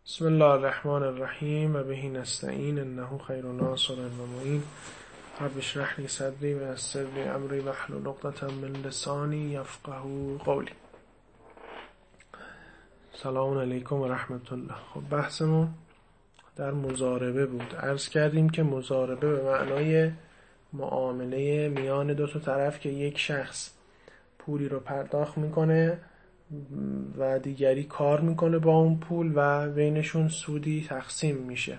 بسم الله الرحمن الرحیم و بهی نستعین انه خیر ناصر و معین. رب اشرح لی صدری و یسر لی امری واحلل عقدة من لسانی یفقهوا قولی. سلام علیکم و رحمت الله. خب بحثمون در مضاربه بود. عرض کردیم که مضاربه به معنای معامله میان دو تا طرف که یک شخص پولی رو پرداخت میکنه و دیگری کار میکنه با اون پول و بینشون سودی تقسیم میشه.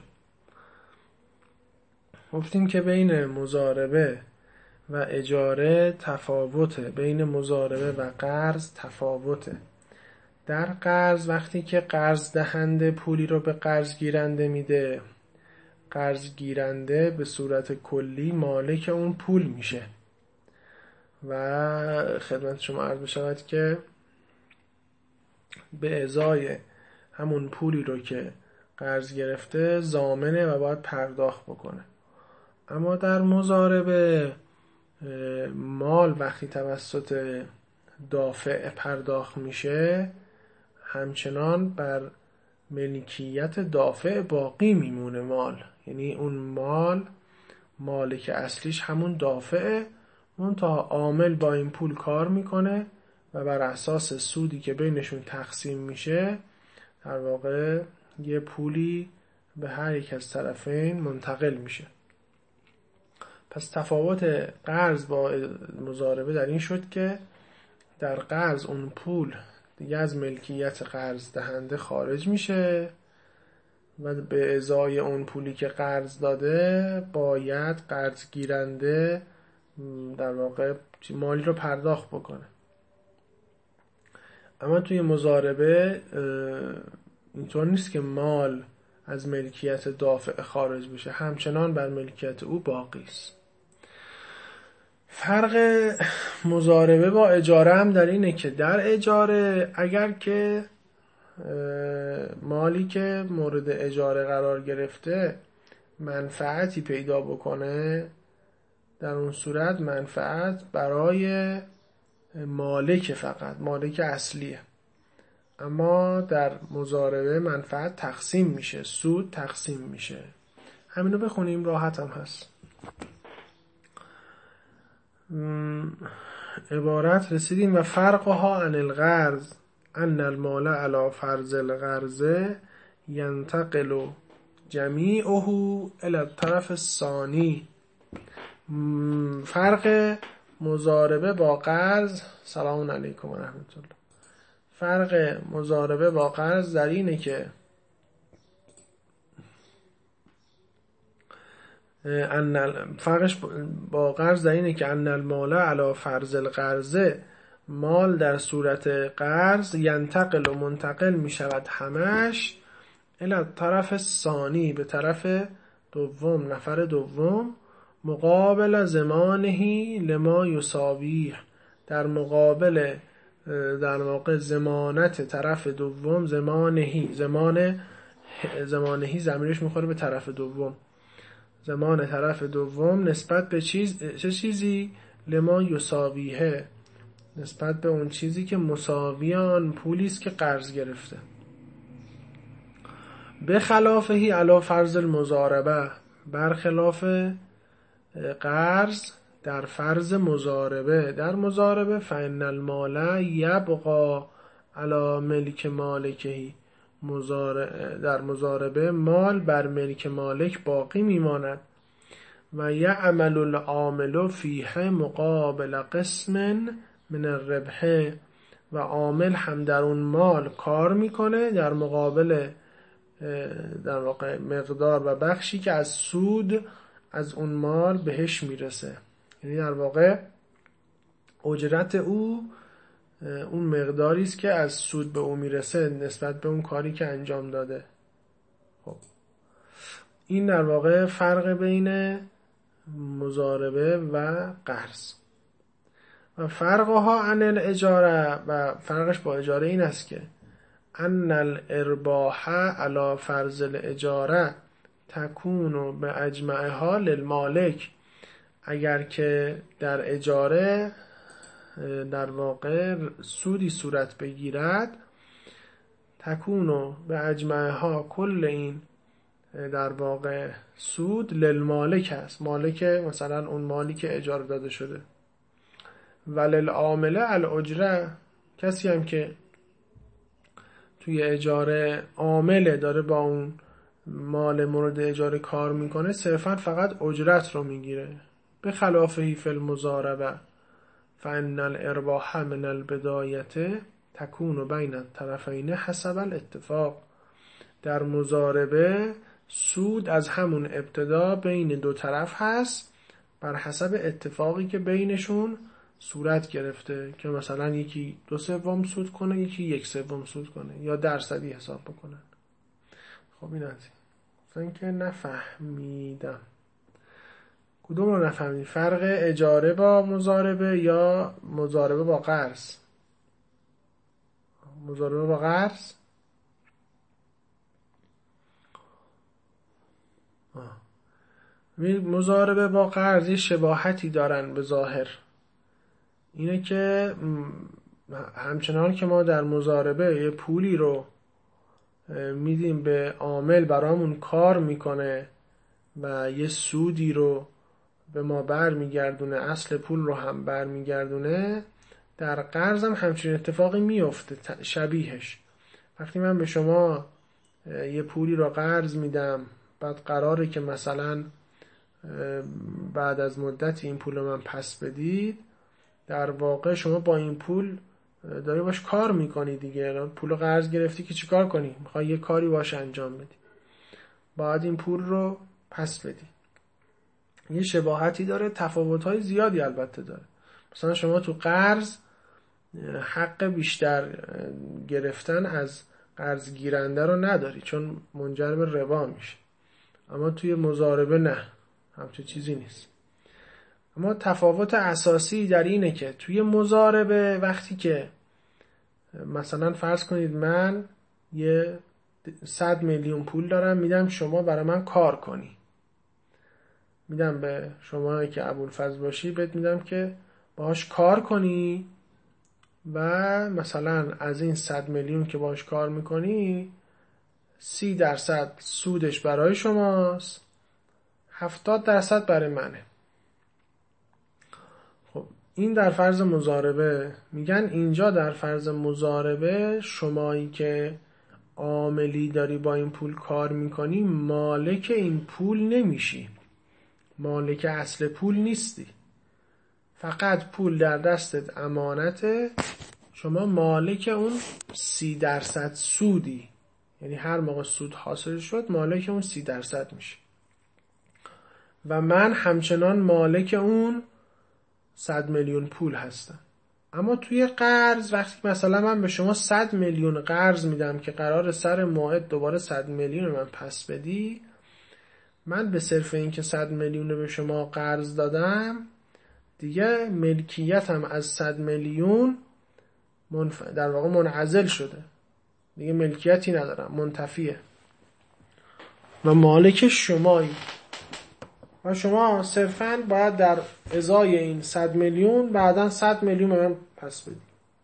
گفتیم که بین مضاربه و اجاره تفاوته، بین مضاربه و قرض تفاوته. در قرض وقتی که قرض دهنده پولی رو به قرض گیرنده میده، قرض گیرنده به صورت کلی مالک اون پول میشه و خدمت شما عرض بشود که به ازای همون پولی رو که قرض گرفته ضامنه و باید پرداخت بکنه. اما در مضاربه مال وقتی توسط دافع پرداخت میشه همچنان بر ملکیت دافع باقی میمونه مال، یعنی اون مالک اصلیش همون دافعه، منتها عامل با این پول کار میکنه و بر اساس سودی که بینشون تقسیم میشه در واقع یه پولی به هر یک از طرفین منتقل میشه. پس تفاوت قرض با مضاربه در این شد که در قرض اون پول دیگه از ملکیت قرض دهنده خارج میشه و به ازای اون پولی که قرض داده باید قرض گیرنده در واقع مالی رو پرداخت بکنه. اما توی مضاربه اینطور نیست که مال از ملکیت دافع خارج بشه، همچنان بر ملکیت او باقی است. فرق مضاربه با اجاره هم در اینه که در اجاره اگر که مالی که مورد اجاره قرار گرفته منفعتی پیدا بکنه، در اون صورت منفعت برای مالک، فقط مالک اصلیه. اما در مضاربه منفعت تقسیم میشه، سود تقسیم میشه. همینو بخونیم راحت هم هست. عبارت رسیدیم و فرقها عن القرض ان المال علی فرض القرض ینتقل جمیعه الی الطرف الثانی. فرق مضاربه با قرض، سلام علیکم و رحمت الله، فرق مضاربه با قرض در اینه که فرقش با قرض در اینه که ان المال علی فرض القرض، مال در صورت قرض ینتقل و منتقل می شود همش الی الطرف الثانی، به طرف دوم، نفر دوم، مقابل زمانه لما یساویه، در مقابل در واقع ضمانت طرف دوم، زمانهی ضمیرش میخوره به طرف دوم، زمان طرف دوم نسبت به چه چیزی؟ لما یساویه، نسبت به اون چیزی که مساوی آن پولی است که قرض گرفته. به خلافهی علی فرض المضاربه، برخلاف قرض در فرض مضاربه. در مضاربه فإن المال یبقى علی ملک مالکهی، در مضاربه مال بر ملک مالک باقی میماند و یعمل العامل فیه مقابل قسم من الربح، و عامل هم در اون مال کار میکنه در مقابل در واقع مقدار و بخشی که از سود از اون مال بهش میرسه. یعنی در واقع اجرت او اون مقداری است که از سود به او میرسه نسبت به اون کاری که انجام داده. خب این در واقع فرق بین مضاربه و قرض. و فرقها عن الاجاره، و فرقش با اجاره این است که ان الارباح علی فرض الاجاره تکون به اجمعها للمالک. اگر که در اجاره در واقع سودی صورت بگیرد تکونو به اجمعها، کل این در واقع سود للمالک هست، مالک مثلا اون مالی که اجاره داده شده. وللعامله الاجره، کسی هم که توی اجاره عامله داره با اون مال مورد اجاره کار میکنه، صرفا فقط اجرت رو میگیره. به خلافه فی المضاربه فان الارباح من البدایه تکون بین الطرفین حسب الاتفاق. در مضاربه سود از همون ابتدا بین دو طرف هست بر حسب اتفاقی که بینشون صورت گرفته، که مثلا یکی 2/3 سود کنه، یکی 1/3 سود کنه، یا درصدی حساب بکنن. خب این از این که نفهمیدم کدوم رو نفهمیدی؟ فرق اجاره با مضاربه یا مضاربه با قرض؟ مضاربه با قرض مضاربه با قرض یه شباهتی دارن به ظاهر، اینه که همچنان که ما در مضاربه یه پولی رو میدیم به عامل برامون کار میکنه و یه سودی رو به ما برمیگردونه، اصل پول رو هم برمیگردونه، در قرض هم همچین اتفاقی میفته شبیهش. وقتی من به شما یه پولی رو قرض میدم، بعد قراره که مثلا بعد از مدت این پول رو من پس بدید، در واقع شما با این پول داری باش کار میکنی دیگه. پول قرض گرفتی که چی کار کنی؟ میخوای یه کاری باش انجام بدی، باید این پول رو پس بدی. یه شباهتی داره، تفاوت‌های زیادی البته داره. مثلا شما تو قرض حق بیشتر گرفتن از قرض گیرنده رو نداری، چون منجر به ربا میشه. اما توی مضاربه نه، همچه چیزی نیست. اما تفاوت اساسی در اینه که توی مضاربه وقتی که مثلا فرض کنید من یه 100 میلیون پول دارم میدم شما برای من کار کنی، میدم به شما که ابوالفضل باشی، بهت میدم که باهاش کار کنی و مثلا از این 100 میلیون که باهاش کار میکنی 30% سودش برای شماست، 70% برای منه. خب این در فرض مضاربه. میگن اینجا در فرض مضاربه شمایی که عاملی داری با این پول کار میکنی مالک این پول نمیشی، مالک اصل پول نیستی، فقط پول در دستت امانته، شما مالک اون 30% سودی، یعنی هر موقع سود حاصل شد مالک اون 30% میشه و من همچنان مالک اون 100 میلیون پول هستم. اما توی قرض وقتی مثلا من به شما 100 میلیون قرض میدم که قرار سر موعد دوباره 100 میلیون من پس بدی، من به صرف این که 100 میلیون رو به شما قرض دادم دیگه ملکیتم از 100 میلیون در واقع منعزل شده، دیگه ملکیتی ندارم، منتفیه و مالک شمایی و شما صرفاً باید در ازای این 100 میلیون بعداً 100 میلیون به من پس بدی.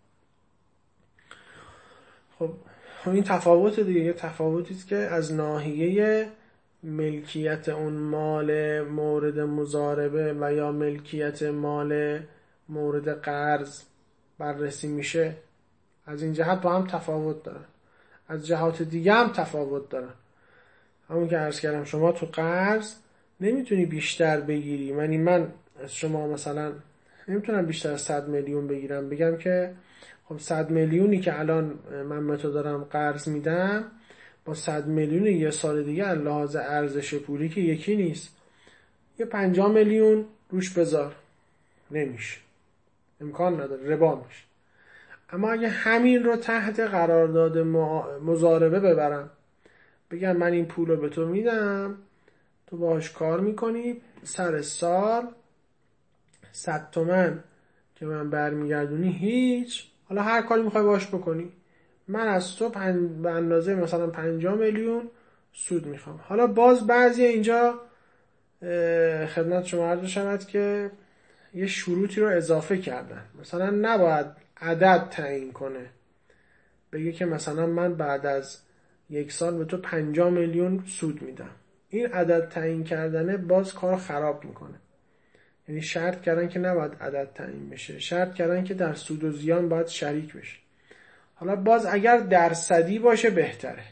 خب این تفاوت دیگه، یه تفاوتی است که از ناحیه ملکیت اون مال مورد مضاربه و یا ملکیت مال مورد قرض بررسی میشه. از این جهت با هم تفاوت دارن، از جهات دیگه هم تفاوت دارن. همون که عرض کردم شما تو قرض نمیتونی بیشتر بگیری، من از شما مثلا نمیتونم بیشتر از 100 میلیون بگیرم، بگم که خب 100 میلیونی که الان من به تو دارم قرض میدم با 100 میلیون یه سال دیگه از لحاظ ارزش پولی که یکی نیست، یه 50 میلیون روش بذار، نمیشه، امکان نداره، ربا میشه. اما اگه همین رو تحت قرارداد مضاربه ببرم، بگم من این پول رو به تو میدم، تو باهاش کار میکنی، سر سال 100 تومن که من برمیگردونی هیچ، حالا هر کاری میخوای باهاش بکنی، من از تو به اندازه مثلا 50 میلیون سود میخوام. حالا باز بعضی اینجا خدمت شما عرض شود که یه شروطی رو اضافه کردن، مثلا نباید عدد تعیین کنه، بگه که مثلا من بعد از 1 سال به تو 50 میلیون سود میدم. این عدد تعیین کردنه باز کار خراب میکنه. یعنی شرط کردن که نباید عدد تعیین بشه، شرط کردن که در سود و زیان باید شریک بشه. حالا باز اگر درصدی باشه بهتره.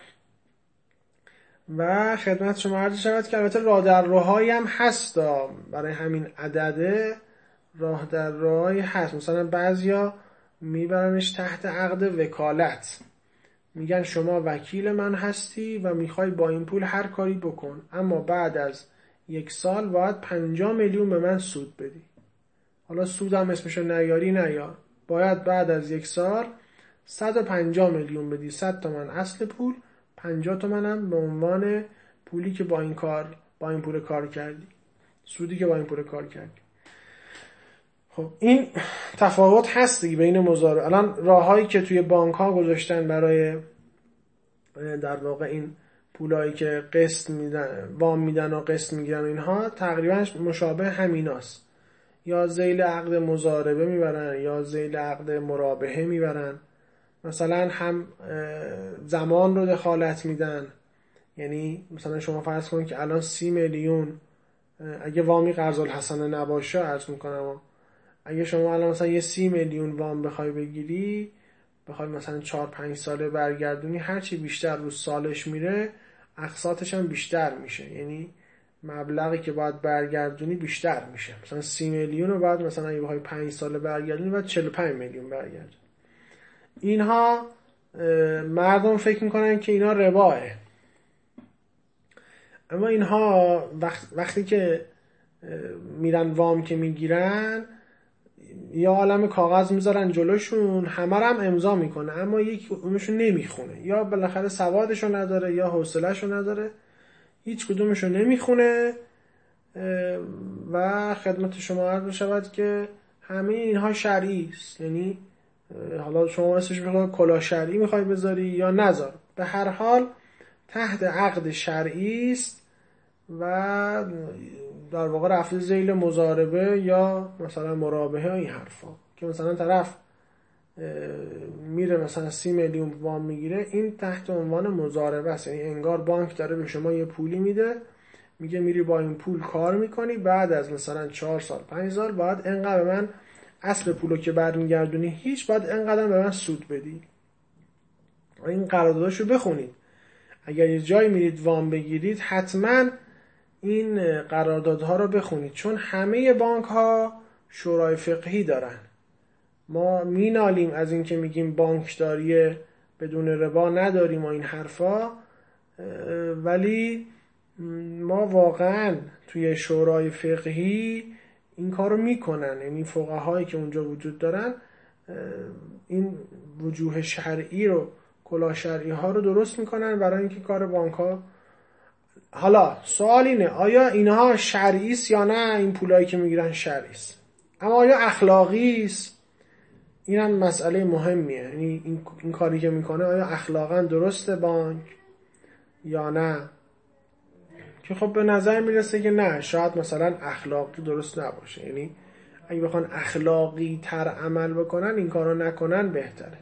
و خدمت شما عرض شود که البته راه در راهایی هم هست برای همین عدده. راه در راهایی هست، مثلا بعضیا میبرنش تحت عقد وکالت، میگن شما وکیل من هستی و میخوای با این پول هر کاری بکن، اما بعد از 1 سال باید 50 میلیون به من سود بدی. حالا سودم اسمشو نیاری نیار، باید بعد از 1 سال 150 میلیون بدی، 100 تومن اصل پول، 50 تومن هم به عنوان پولی که با این پول کار کردی، سودی که با این پول کار کردی. خب این تفاوت هست دیگه بین مضاربه. الان راههایی که توی بانک ها گذاشتن برای در واقع این پولایی که قسط میدن، وام میدن و قسط میگیرن، اینها تقریبا مشابه همیناست. یا ذیل عقد مضاربه میبرن یا ذیل عقد مرابحه میبرن. مثلا هم زمان رو دخالت میدن، یعنی مثلا شما فرض کنید که الان 30 میلیون اگه وامی قرض الحسنه نباشه، عرض میکنم اگه شما الان مثلا یه 30 میلیون وام بخوای بگیری، بخوای مثلا 4-5 ساله برگردونی، هرچی بیشتر رو سالش میره اقساطش هم بیشتر میشه، یعنی مبلغی که باید برگردونی بیشتر میشه. مثلا 30 میلیون رو بعد مثلا اگه بخوای 5 ساله برگردونی باید 45 میلیون برگردونی. اینها مردم فکر میکنن که اینا رباه، اما اینها وقتی که میرن وام که میگیرن یا عالم کاغذ میذارن جلوشون، همه رو هم امضا میکنه، اما یک کدومشون نمیخونه، یا بالاخره سوادشو نداره یا حوصله‌شو نداره، هیچ کدومشو نمیخونه. و خدمت شما عرض شود که همه اینها شرعی است. یعنی حالا شما اسمش بخوای کلاه شرعی میخوای بذاری یا نذار، به هر حال تحت عقد شرعی است و در واقع رفته ذیل مضاربه یا مثلا مرابحه این حرفا، که مثلا طرف میره مثلا 30 میلیون وام میگیره، این تحت عنوان مضاربه است. یعنی انگار بانک داره به شما یه پولی میده، میگه میری با این پول کار میکنی، بعد از مثلا 4 سال 5 سال باید انقدر به من اصل پولو که برمیگردونی هیچ، باید انقدر به من سود بدی. این قرارداداشو بخونید. اگر یه جایی میرید وام بگیرید حتما این قراردادها رو بخونید، چون همه بانک ها شورای فقهی دارن. ما مینالیم از این که میگیم بانکداری بدون ربا نداریم و این حرفا، ولی ما واقعا توی شورای فقهی این کارو میکنن. یعنی فقهایی که اونجا وجود دارن این وجوه شرعی رو، کلاه شرعی ها رو درست میکنن برای اینکه کار بانک ها. حالا سوال اینه آیا اینها شرعی است یا نه؟ این پولایی که میگیرن شرعی است، اما آیا اخلاقی است؟ این هم مسئله مهمیه. یعنی این کاری که میکنه آیا اخلاقا درسته بانک یا نه؟ که خب به نظر میرسه که نه، شاید مثلا اخلاقی درست نباشه. یعنی اگه بخوان اخلاقی تر عمل بکنن این کارو نکنن بهتره.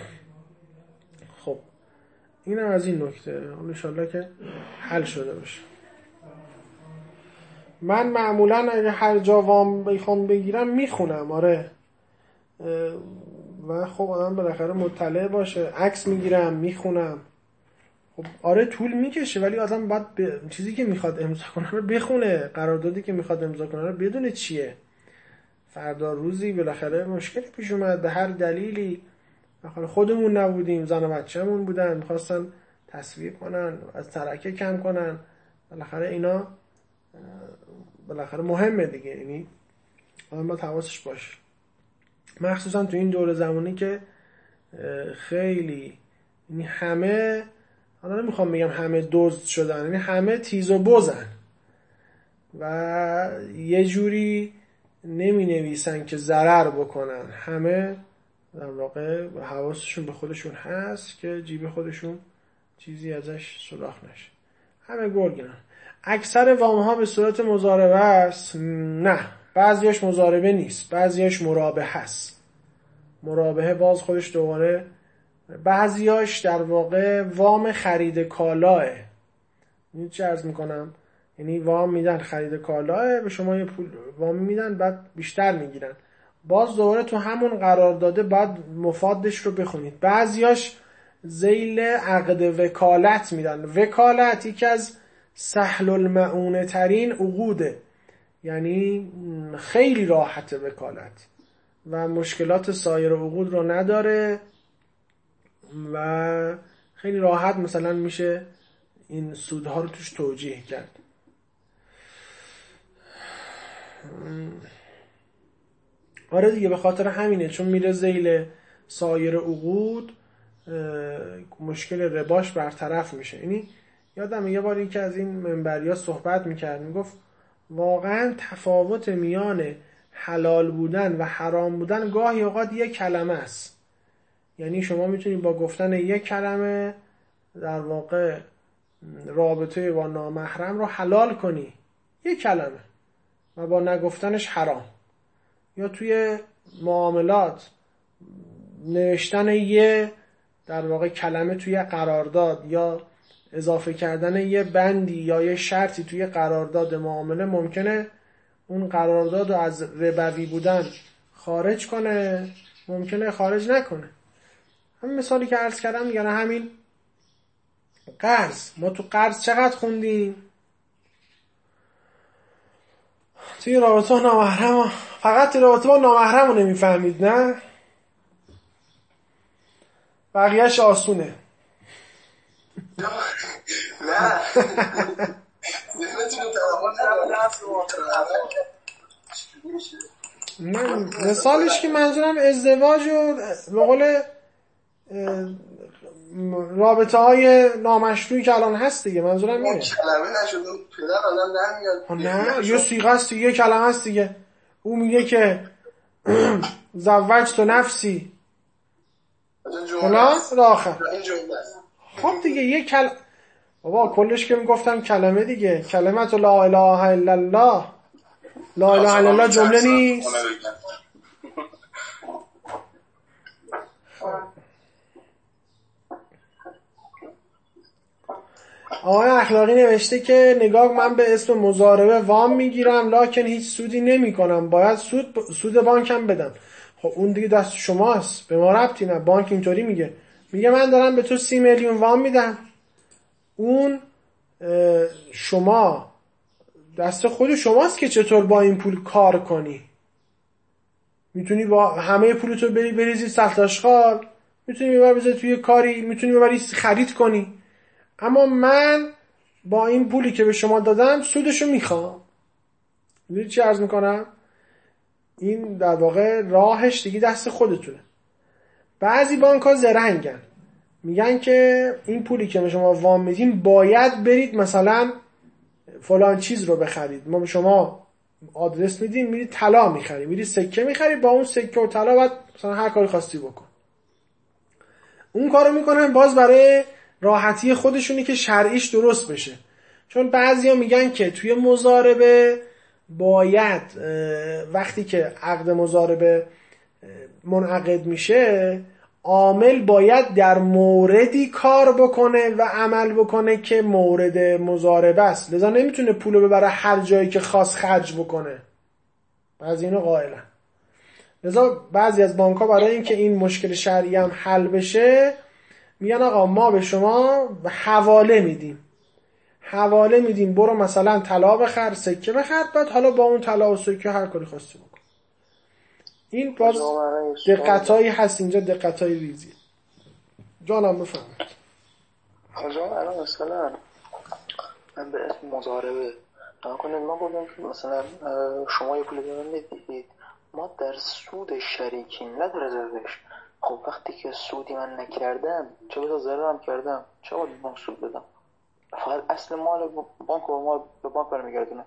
خب این هم از این نکته. انشالله که حل شده باشه. من معمولا اگه هر جا وام بخوام بگیرم میخونم، آره، و خب آدم بالاخره مطلع باشه، عکس میگیرم میخونم. خب آره طول میکشه، ولی آدم باید چیزی که میخواد امضا کنه رو بخونه، قراردادی که میخواد امضا کنه رو بدونه چیه. فردا روزی بالاخره مشکلی پیش اومد به هر دلیلی، بالاخره خودمون نبودیم، زن و بچه‌مون بودن میخواستن تصویب کنن، از ترکه کم کنن، بالاخره اینا بالاخره مهمه دیگه. یعنی آدم باید حواسش باشه، مخصوصا تو این دور زمانی که خیلی، یعنی همه، حالا نمیخوام بگم همه دزد شدن، یعنی همه تیز و بزن و یه جوری نمی نویسن که ضرر بکنن. همه در واقع حواسشون به خودشون هست که جیب خودشون چیزی ازش سراغ نشه. همه گرگن. اکثر وام ها به صورت مضاربه است؟ نه، بعضیاش مضاربه نیست، بعضیاش مرابحه است. مرابحه باز خودش دوباره بعضیاش در واقع وام خرید کالاه. این چه عرض میکنم؟ یعنی وام میدن خرید کالاه، به شما یه پول وام میدن بعد بیشتر میگیرن، باز دوباره تو همون قرارداده باید مفادش رو بخونید. بعضیاش ذیل عقد وکالت میدن. وکالت یکی از سهل المعونه ترین عقوده، یعنی خیلی راحته وکالت و مشکلات سایر عقود رو نداره و خیلی راحت مثلا میشه این سودها رو توش توجیه کرد. آره دیگه، به خاطر همینه، چون میره ذیل سایر عقود مشکل رباش برطرف میشه. یعنی یادم یه بار یکی از این منبریا صحبت میکرد، میگفت واقعا تفاوت میان حلال بودن و حرام بودن گاهی اوقات یک کلمه است. یعنی شما میتونید با گفتن یک کلمه در واقع رابطه با نامحرم رو حلال کنی، یک کلمه، و با نگفتنش حرام. یا توی معاملات نوشتن یه در واقع کلمه توی قرارداد یا اضافه کردن یه بندی یا یه شرطی توی قرارداد معامله ممکنه اون قرارداد رو از ربوی بودن خارج کنه، ممکنه خارج نکنه. همین مثالی که عرض کردم، یعنی همین قرض. ما تو قرض چقدر خوندیم؟ توی رابطه با نامحرم، فقط توی رابطه با نامحرم رو نمیفهمید، نه؟ بقیهش آسونه. نه من مثالش که منظورم ازدواج و به قول رابطه های نامشروعی که الان هست دیگه، منظورم اینه. کلمه نشده پدر آدم نمیاد. نه، یه صیغه است دیگه، کلمه است دیگه. او میگه که زوجت نفسی فلان آخر. خب دیگه یه بابا کلش که میگفتم کلمه دیگه، کلمت لا اله الا الله. لا اله الا الله جمله نیست. آقای اخلاقی نوشته که نگاه من به اسم مضاربه وام میگیرم لکن هیچ سودی نمی کنم، باید سود بانکم بدم. خب اون دیگه دست شماست، به ما ربطی نه. بانک اینطوری میگه من دارم به تو 30 میلیون وام میدم، اون شما دست خود شماست که چطور با این پول کار کنی. میتونی با همه پولتو بریزی سخت اشغال، میتونی ببری توی کاری، میتونی ببری خرید کنی، اما من با این پولی که به شما دادم سودشو میخوام. میدونی چی عرض میکنم؟ این در واقع راهش دیگه دست خودتونه. بعضی بانک ها زرنگن، میگن که این پولی که به شما وام میدیم باید برید مثلا فلان چیز رو بخرید، ما به شما آدرس میدیم، میرید طلا میخری، میرید سکه میخری، با اون سکه و طلا باید مثلا هر کاری خواستی بکن. اون کارو میکنن باز برای راحتی خودشونی که شرعیش درست بشه. چون بعضیا میگن که توی مضاربه باید وقتی که عقد مضاربه منعقد میشه عامل باید در موردی کار بکنه و عمل بکنه که مورد مضاربه است، لذا نمیتونه پولو ببره هر جایی که خاص خرج بکنه. بعضی اینو قائلن. لذا بعضی از بانک‌ها برای اینکه این مشکل شرعی هم حل بشه میگن آقا ما به شما حواله میدیم، برو مثلا طلا بخر، سکه بخر، بعد حالا با اون طلا و سکه هر کاری خواستی بکن. این باز دقتایی هست اینجا، دقتای ریزی. جانم بفهمید. حاجام الان مثلا من به اسم مضاربه نکنید، ما بودیم که مثلا شما یه پول به من میدید، ما در سود شریکیم نه در ضررش. خب وقتی که سودی من نکردم، چه بسا ضررم کردم، چه باید بانک سود بدم؟ فقط اصل مال بانک و مال به بانک برمیگردونه.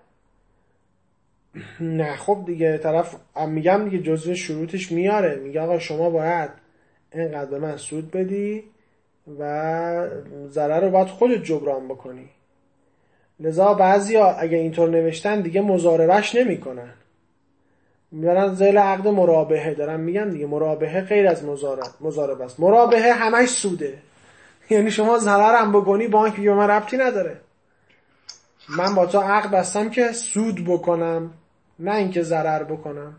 نه خب دیگه طرف میگم دیگه جزء شروطش میاره، میگه آقا شما باید اینقدر به من سود بدی و ضرر رو باید خودت جبران بکنی. لذا بعضیا اگه اینطور نوشتن دیگه مضاربهش نمی کنن، میبرن ذیل عقد مرابحه، دارن میگن دیگه مرابحه غیر از مضاربه است. مرابحه همش سوده، یعنی شما ضررم بکنی بانک به من ربطی نداره، من با تو عقد بستم که سود بکنم نه اینکه ضرر بکنم.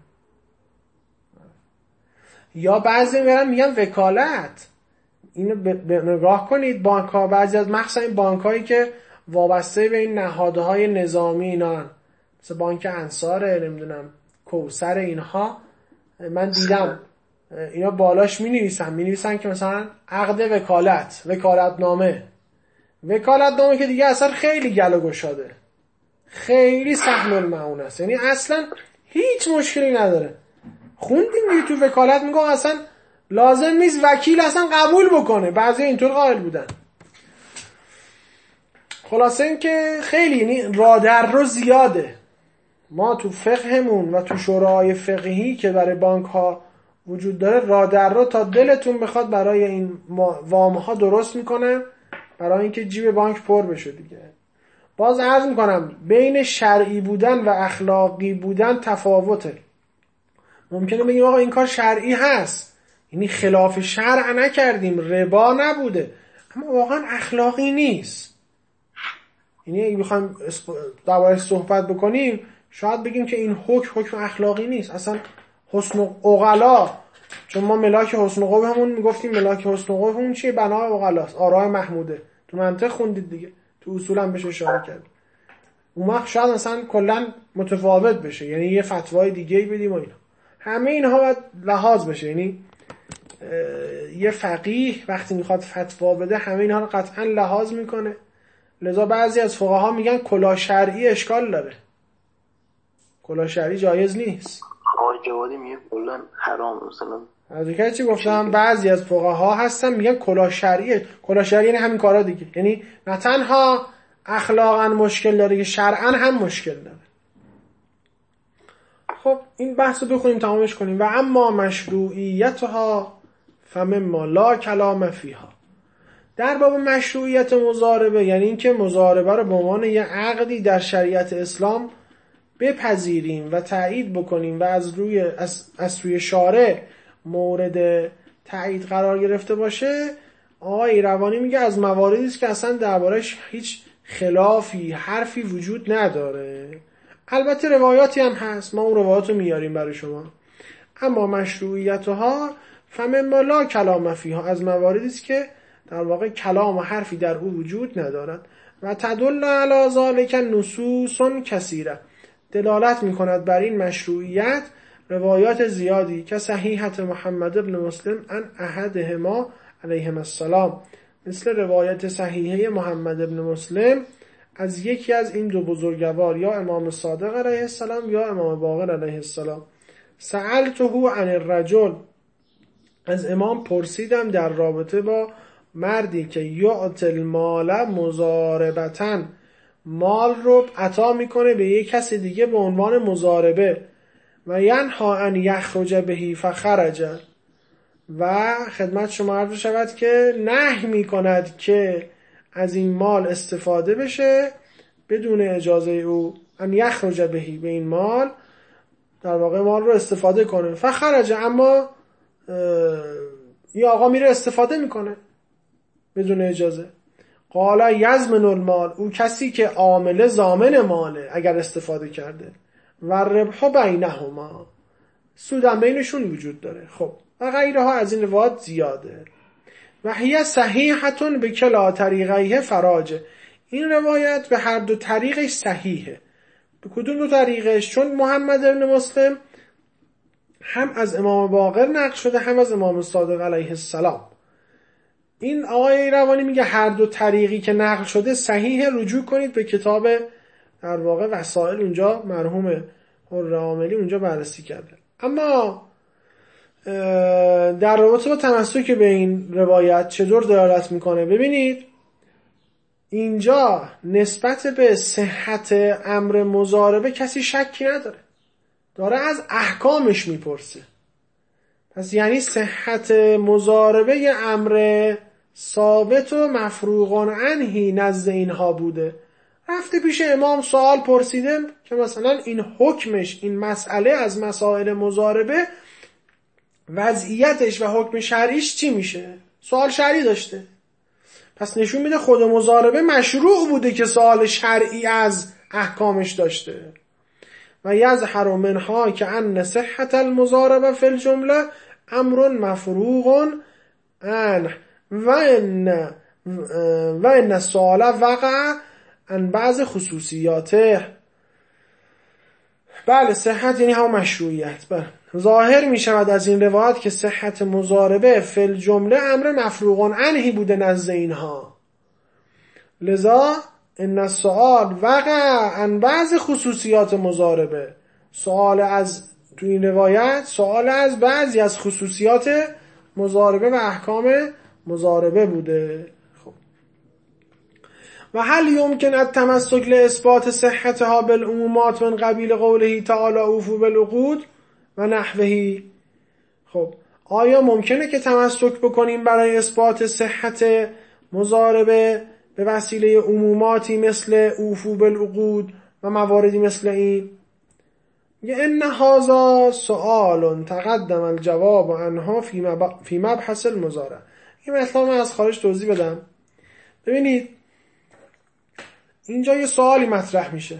یا بعضی میگن وکالت. اینو نگاه کنید، بانک ها بعضی از مخصوصا این بانک هایی که وابسته به این نهادهای نظامی اینا، مثل بانک انصاره، نمیدونم کوثر، اینها من دیدم اینا بالاش می نویسن که مثلا عقد وکالتنامه که دیگه اصلا خیلی گل و گشاده، خیلی سهل المعون است، یعنی اصلا هیچ مشکلی نداره. خوندیم دیگه تو وکالت میگم اصلا لازم نیست وکیل اصلا قبول بکنه، بعضی اینطور قائل بودن. خلاصه این که خیلی یعنی رادر رو زیاده. ما تو فقهمون و تو شورای فقهی که برای بانک ها وجود داره، رادر رو تا دلتون بخواد برای این وام ها درست میکنه، برای اینکه جیب بانک پر بشه دیگه. باز عرض میکنم بین شرعی بودن و اخلاقی بودن تفاوته. ممکنه بگیم آقا این کار شرعی هست، یعنی خلاف شرع نکردیم، ربا نبوده، اما واقعا اخلاقی نیست. یعنی اگه بخوایم درباره‌اش صحبت بکنیم شاید بگیم که این حکم اخلاقی نیست، اصلا حسن عقلا، چون ما ملاک حسن قبحمون میگفتیم ملاک حسن قبحمون چیه؟ بنای عقلاست، آراء محموده. تو منطق خوندید دیگه، تو اصول هم بهش اشاره کرد. اون وقت شاید اصلا کلا متفاوت بشه، یعنی یه فتوای دیگه‌ای بدیم و اینا. همه اینها باید لحاظ بشه، یعنی یه فقیه وقتی میخواد فتوا بده همه اینها رو قطعا لحاظ میکنه. لذا بعضی از فقها میگن کلاه شرعی اشکال داره، کلاه شرعی جایز نیست. آقای جوادی میگه کلا حرام. مثلا از اینکه چی گفتم، بعضی از فقها هستن میگن کلاه شرعی یعنی همین کارا دیگه، یعنی نه تنها اخلاقا مشکل داره که شرعا هم مشکل داره. خب این بحث رو بخونیم تمامش کنیم. و اما مشروعیتها فمما لا کلام فیها. در باب مشروعیت مضاربه، یعنی اینکه مضاربه رو به عنوان یه عقدی در شریعت اسلام بپذیریم و تایید بکنیم و از سوی شارع مورد تایید قرار گرفته باشه، آقای ایروانی میگه از مواردی است که اصلا دربارش هیچ خلافی حرفی وجود نداره. البته روایاتی هم هست، ما اون روایات رو میاریم برای شما. اما مشروعیتها فمما لا کلام فیها، از مواردی است که در واقع کلام و حرفی در او وجود ندارد. و تدل علی ذلک نصوص کثیره، دلالت میکند بر این مشروعیت روایات زیادی که صحیحت محمد ابن مسلم عن احدهما علیهم السلام، مثل روایت صحیحه محمد ابن مسلم از یکی از این دو بزرگوار، یا امام صادق علیه السلام یا امام باقر علیه السلام. سألته عن الرجل، از امام پرسیدم در رابطه با مردی که یعطی المال مضاربتن، مال رو عطا میکنه به یک کسی دیگه به عنوان مضاربه، و ینها ان یخرج بهی فخرج، و خدمت شما عرض شود که نهی میکند که از این مال استفاده بشه بدون اجازه او، ان یخرج بهی، به این مال در واقع مال رو استفاده کنه، فخرج، اما یه آقا میره استفاده میکنه بدون اجازه. قال یضمن المال، او کسی که عامل ضامن ماله اگر استفاده کرده، و ربح بینهما، سودم بینشون وجود داره. خب و غیرها از این روایات زیاده. و هی صحیحتون به کلا طریقیه فراجه، این روایت به هر دو طریقش صحیحه. به کدوم دو طریقش؟ چون محمد ابن مسلم هم از امام باقر نقل شده هم از امام صادق علیه السلام. این آقای روانی میگه هر دو طریقی که نقل شده صحیح، رجوع کنید به کتاب در واقع وسائل، اونجا مرحوم حر عاملی اونجا بررسی کرده. اما در رابطه با تمسک به این روایت چطور دلالت میکنه؟ ببینید اینجا نسبت به صحت امر مضاربه کسی شکی نداره، داره از احکامش میپرسه. پس یعنی صحت مضاربه یه امر ثابت و مفروغ عنه نزد اینها بوده، رفته پیش امام سوال پرسیده که مثلا این حکمش، این مسئله از مسائل مضاربه وضعیتش و حکم شرعیش چی میشه؟ سوال شرعی داشته. پس نشون میده خود مضاربه مشروع بوده که سوال شرعی از احکامش داشته. و یظهر منها که ان صحت المضاربه فی الجمله امر مفروغ عنه و ان السؤال وقع عن بعض خصوصیاته. بله، صحت یعنی هم مشروعیت. بله، ظاهر می شود از این روایت که صحت مضاربه فی الجمله امر مفروغ عنه بوده نزد اینها، لذا ان السؤال وقع عن بعض خصوصیات مضاربه. سوال از تو این روایت سوال از بعضی از خصوصیات مضاربه و احکام مضاربه بوده. خب و هل یمکن التمسک لاثبات صحتها بالعمومات من قبیل قوله تعالی اوفوا بالعقود و نحوه؟ خب آیا ممکنه که تمسک بکنیم برای اثبات صحت مضاربه به وسیله عموماتی مثل اوفوا بالعقود و مواردی مثل این؟ ان هذا سؤال تقدم الجواب عنها فی مبحث المضاربه. این مطلب من از خارج توضیح بدم. ببینید اینجا یه سوالی مطرح میشه،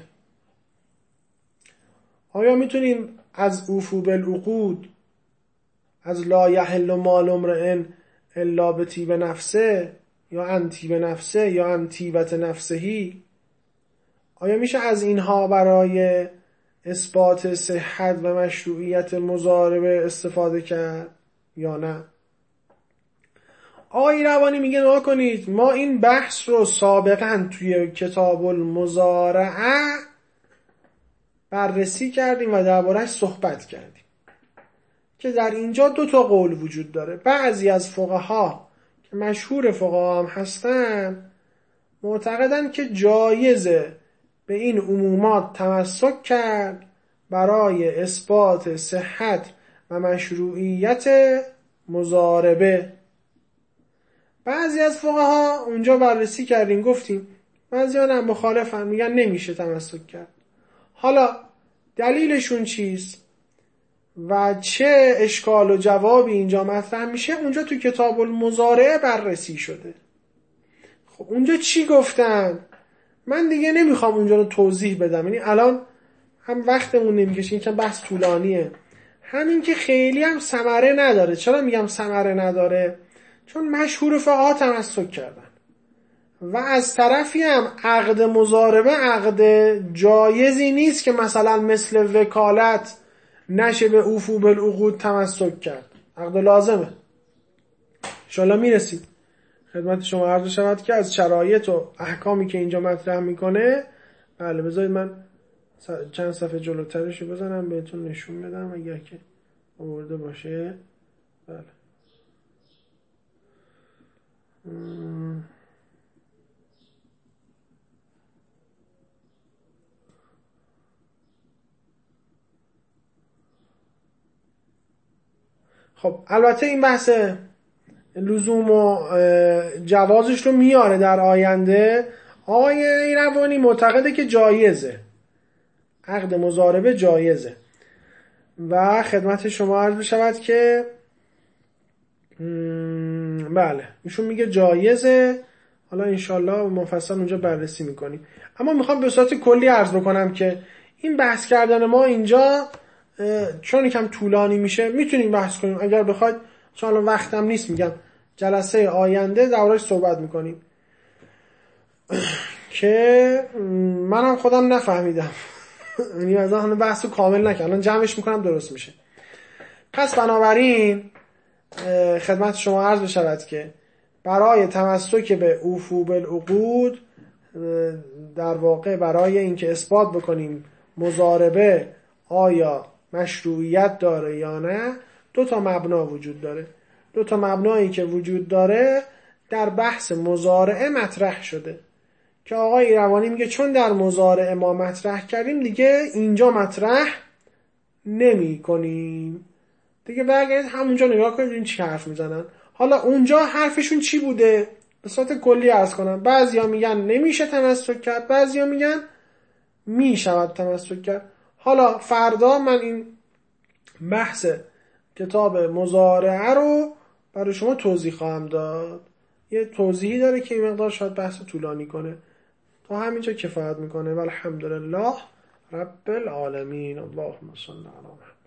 آیا میتونیم از اوفوا بالعقود، از لا یحل مال امرئ الا بطیب نفسه یا عن طیب نفسه یا عن طیبت نفسهی، آیا میشه از اینها برای اثبات صحت و مشروعیت مضاربه استفاده کرد یا نه؟ آقای روانی میگه نگاه کنید، ما این بحث رو سابقا توی کتاب المضارعه بررسی کردیم و درباره‌اش صحبت کردیم که در اینجا 2 قول وجود داره. بعضی از فقها که مشهور فقها هم هستن معتقدن که جایزه به این عمومات تمسک کرد برای اثبات صحت و مشروعیت مضاربه. بعضی از فقها اونجا بررسی کردیم گفتیم بعضی هم مخالفن، میگن نمیشه تمسک کرد. حالا دلیلشون چیست و چه اشکال و جوابی اینجا مطرح میشه اونجا تو کتاب المضارعه بررسی شده. خب اونجا چی گفتن؟ من دیگه نمیخوام اونجا رو توضیح بدم، یعنی الان هم وقتمون نمیکشه، این که بحث طولانیه، همین که خیلی هم ثمره نداره. چرا میگم ثمره نداره؟ چون مشهور فقها تمسک کردن و از طرفی هم عقد مضاربه عقد جایزی نیست که مثلا مثل وکالت نشه به اوفوا بالعقود تمسک کرد، عقد لازمه. انشالله میرسید خدمت شما عرض شود که از شرایط و احکامی که اینجا مطرح میکنه. بله بذارید من چند صفحه جلوترشو بزنم بهتون نشون بدم اگر که آورده باشه. بله خب البته این بحث لزوم و جوازش رو میاره در آینده. آقای ایروانی معتقده که جایزه، عقد مضاربه جایزه و خدمت شما عرض بشود که بله ایشون میگه جایزه. حالا انشالله مفصل اونجا بررسی میکنیم، اما میخوام به صورت کلی عرض بکنم که این بحث کردن ما اینجا چون یکم طولانی میشه میتونیم بحث کنیم اگر بخواید، چون الان وقتم نیست، میگم جلسه آینده درباره‌اش صحبت میکنیم که منم خودم نفهمیدم یعنی از اون بحثو کامل نکردم، الان جمعش میکنم درست میشه. پس بنابراین خدمت شما عرض بشود که برای تمسک به اوفوا بالعقود، در واقع برای اینکه اثبات بکنیم مضاربه آیا مشروعیت داره یا نه، 2 مبنا وجود داره. 2 مبنایی که وجود داره در بحث مضارعه مطرح شده که آقای ایروانی میگه چون در مضارعه ما مطرح کردیم دیگه اینجا مطرح نمی کنیم دیگه. برگردید همونجا نگاه کنید این چی حرف میزنن. حالا اونجا حرفشون چی بوده؟ به صورت کلی عرض کنم، بعضیا میگن نمیشه تمسک کرد، بعضیا میگن میشود تمسک کرد. حالا فردا من این بحث کتاب مضارعه رو برای شما توضیح خواهم داد. یه توضیحی داره که این مقدار شاید بحث طولانی کنه، تا همینجا کفایت میکنه. والحمدلله رب العالمین. اللهم صل علی محمد.